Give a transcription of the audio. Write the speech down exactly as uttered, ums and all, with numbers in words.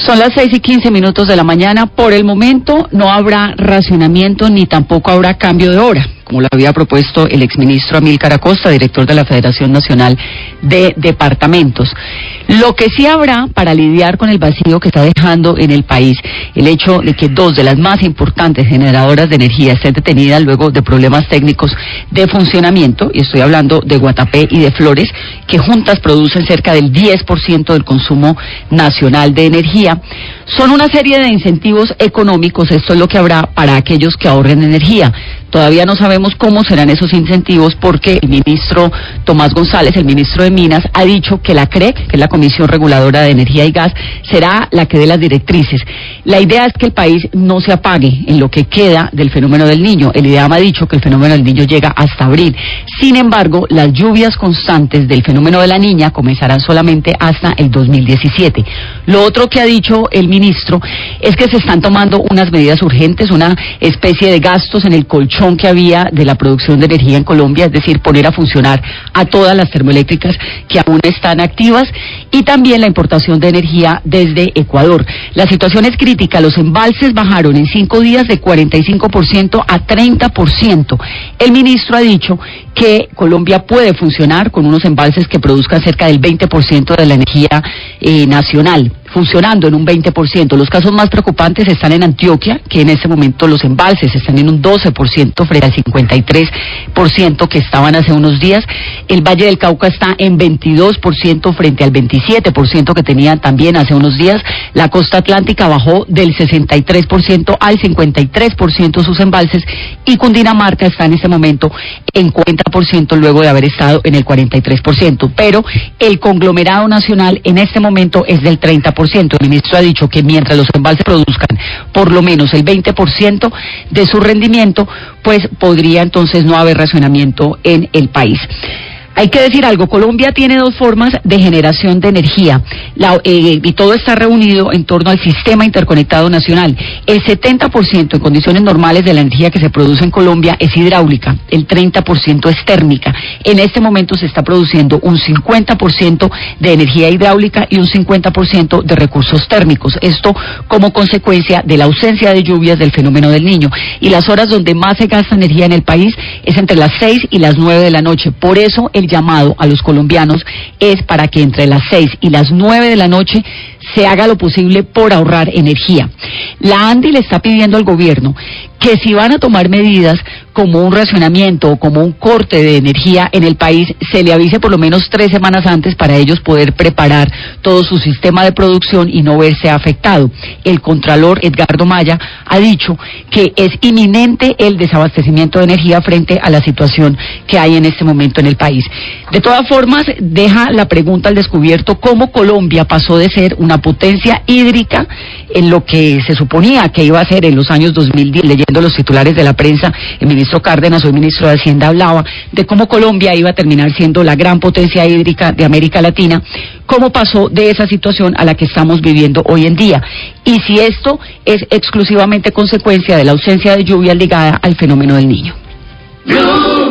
Son las seis y quince minutos de la mañana. Por el momento no habrá racionamiento ni tampoco habrá cambio de hora, como lo había propuesto el exministro Amílcar Acosta, director de la Federación Nacional de Departamentos. Lo que sí habrá para lidiar con el vacío que está dejando en el país el hecho de que dos de las más importantes generadoras de energía estén detenidas luego de problemas técnicos de funcionamiento, y estoy hablando de Guatapé y de Flores, que juntas producen cerca del diez por ciento del consumo nacional de energía. Son una serie de incentivos económicos, esto es lo que habrá para aquellos que ahorren energía. Todavía no sabemos cómo serán esos incentivos porque el ministro Tomás González, el ministro de Minas, ha dicho que la C R E C, que es la Comisión Reguladora de Energía y Gas, será la que dé las directrices. La idea es que el país no se apague en lo que queda del fenómeno del Niño. El IDEAM ha dicho que el fenómeno del Niño llega hasta abril. Sin embargo, las lluvias constantes del fenómeno de la Niña comenzarán solamente hasta el dos mil diecisiete. Lo otro que ha dicho el ministro es que se están tomando unas medidas urgentes, una especie de gastos en el colchón que había de la producción de energía en Colombia, es decir, poner a funcionar a todas las termoeléctricas que aún están activas, y también la importación de energía desde Ecuador. La situación es crítica, los embalses bajaron en cinco días de cuarenta y cinco por ciento a treinta por ciento. El ministro ha dicho que Colombia puede funcionar con unos embalses que produzcan cerca del veinte por ciento de la energía eh, nacional, funcionando en un veinte por ciento. Los casos más preocupantes están en Antioquia, que en este momento los embalses están en un doce por ciento frente al cincuenta y tres por ciento que estaban hace unos días. El Valle del Cauca está en veintidós por ciento frente al veintisiete por ciento que tenían también hace unos días. La costa atlántica bajó del sesenta y tres por ciento al cincuenta y tres por ciento sus embalses, y Cundinamarca está en este momento en cuarenta por ciento luego de haber estado en el cuarenta y tres por ciento. Pero el conglomerado nacional en este momento es del treinta por ciento. El ministro ha dicho que mientras los embalses produzcan por lo menos el veinte por ciento de su rendimiento, pues podría entonces no haber racionamiento en el país. Hay que decir algo, Colombia tiene dos formas de generación de energía, la, eh, y todo está reunido en torno al Sistema Interconectado Nacional. El setenta por ciento en condiciones normales de la energía que se produce en Colombia es hidráulica, el treinta por ciento es térmica. En este momento se está produciendo un cincuenta por ciento de energía hidráulica y un cincuenta por ciento de recursos térmicos, esto como consecuencia de la ausencia de lluvias del fenómeno del Niño. Y las horas donde más se gasta energía en el país es entre las seis y las nueve de la noche, por eso el llamado a los colombianos es para que entre las seis y las nueve de la noche se haga lo posible por ahorrar energía. La ANDI le está pidiendo al gobierno que si van a tomar medidas como un racionamiento o como un corte de energía en el país, se le avise por lo menos tres semanas antes para ellos poder preparar todo su sistema de producción y no verse afectado. El contralor Edgardo Maya ha dicho que es inminente el desabastecimiento de energía frente a la situación que hay en este momento en el país. De todas formas, deja la pregunta al descubierto cómo Colombia pasó de ser una potencia hídrica en lo que se suponía que iba a ser en los años dos mil diez, leyendo los titulares de la prensa, el ministro Cárdenas, hoy ministro de Hacienda, hablaba de cómo Colombia iba a terminar siendo la gran potencia hídrica de América Latina, cómo pasó de esa situación a la que estamos viviendo hoy en día, y si esto es exclusivamente consecuencia de la ausencia de lluvia ligada al fenómeno del Niño.